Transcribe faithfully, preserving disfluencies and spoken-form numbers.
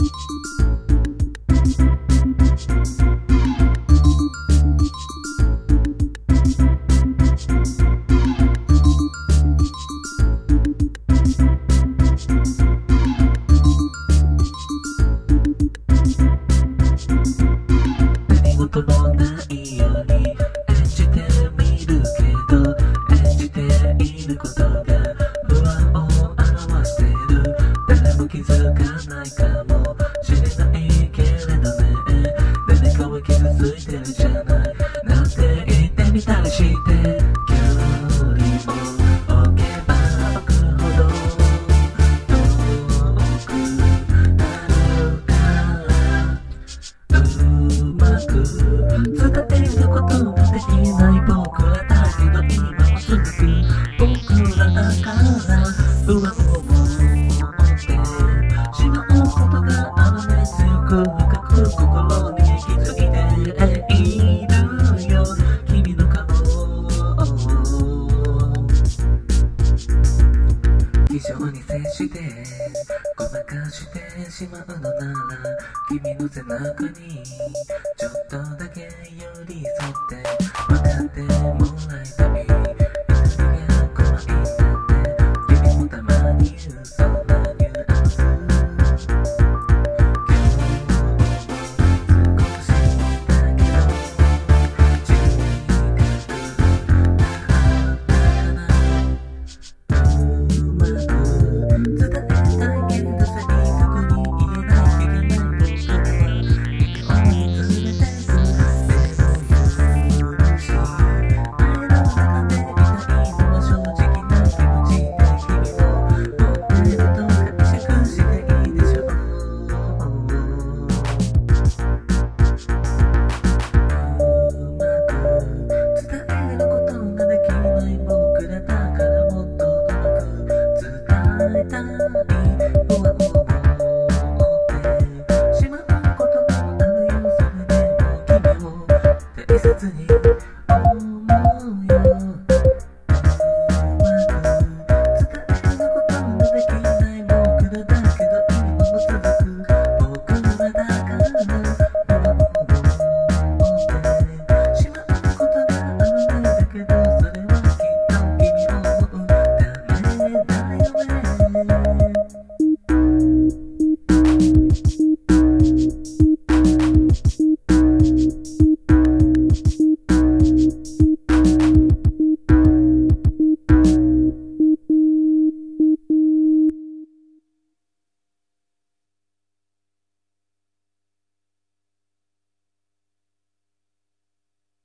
こともないように演じてみるけど、演じていることが不安を表してる。誰も気づかないかもしれないけれどね、誰かは傷ついてるじゃないなんて言ってみたりして、距離を置けば置くほど遠くなるからうまく伝えることができない僕らだけど今は続く僕らだから不安を持ってしまうことがあるね。強く深く心に気づいているよ君の顔非常に接してごまかしてしまうのなら君の背中にちょっとだけ寄り添って分かってもらいたい。痛みが怖いなんて君もたまに言うそんなニュアンス。今日も少しだけど小さくなったかな。うまく伝えたいけど正確に言えないけどなんでそれは君を連れてくでも許し愛の中でいたいのは正直な気持ちで君を持ってると解釈していいでしょう。うまく伝えることができない僕らだからもっとうまく伝えたい